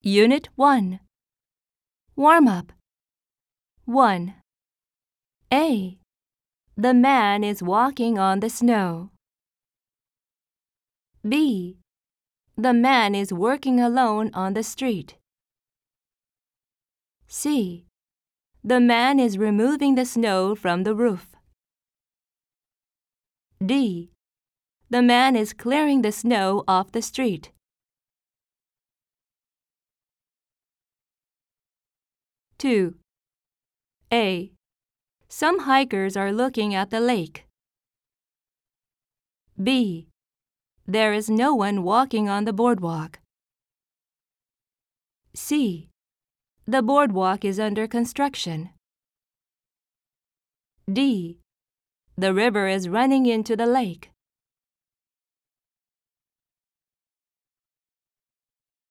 Unit 1. Warm-up. 1. A. The man is walking on the snow. B. The man is working alone on the street. C. The man is removing the snow from the roof. D. The man is clearing the snow off the street. 2. A. Some hikers are looking at the lake. B. There is no one walking on the boardwalk. C. The boardwalk is under construction. D. The river is running into the lake.